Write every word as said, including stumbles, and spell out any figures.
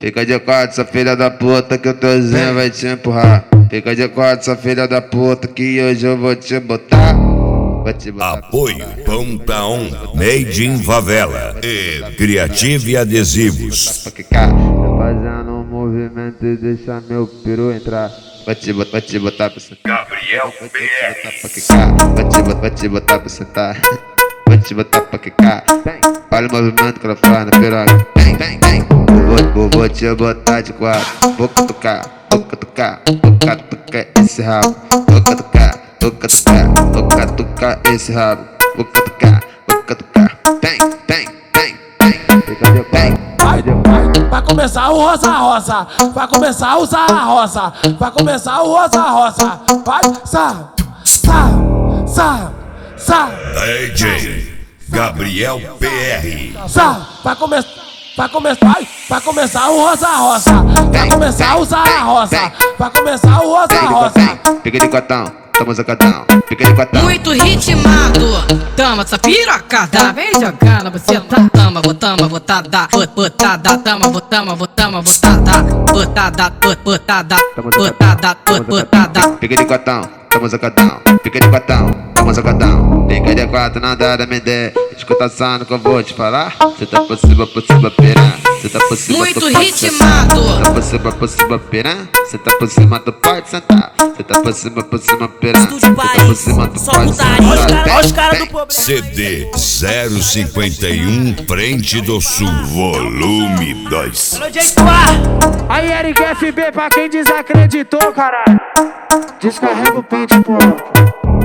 Fica de quatro, sua filha da puta, que o teuzinho vai te empurrar. Fica de quatro, sua filha da puta, que hoje eu vou te botar. Vou te botar. Apoio Ponta um, Made in Favela e Creative Adesivos. Tô fazendo um movimento e deixa meu peru entrar. Vou te botar, vou te botar pra sentar. Gabriel Vou te botar pra quicar. Vou te botar, vou te botar pra sentar. Vou te botar pra quicar. Olha o movimento que ela faz na piroca. Vem, vem, vem. Vou, vou, vou te botar de quatro. Vou cutucar, vou cutucar, vou catucar esse rabo. Vou cutucar, vou catucar, vou catucar esse rabo. Vou catucar, vou catucar. Vem, vem, vem, vem. Fica de vem. Vai, vai, vai começar o rosa rosa, vai começar o sa rosa, vai começar o rosa rosa, vai, sa, sa, sa, sa, D J Gabriel P R. sa, vai começar, vai começar, vai, vai começar o rosa rosa, vai começar o sa rosa, vai começar o rosa rosa. Fica de cotão, toma sacadão, fica de cotão. Muito ritmado, tama essa pirocada. Vem jogando, você tá. Tama, botama, botada, botada, tama, botama, botama, botada, botada, botada, botada, botada. Fica de cotão, toma sacadão, fica de cotão, toma sacadão. Fica de quatro, nada da me der. Escuta só no que eu vou te falar. Cê tá por cima, por cima, piranha. Cê tá por cima, Muito tu pode ritmado. sentar. Cê tá por cima, por cima, piranha. Cê tá por cima, tu pode sentar. Cê tá por cima, por cima, piranha. Cê tá por cima, tu pode sentar. Olha os caras do problema. C D zero cinquenta e um, Frente do Sul, volume dois. Aí Eric F B pra quem desacreditou, caralho. Descarrega o pente, pô.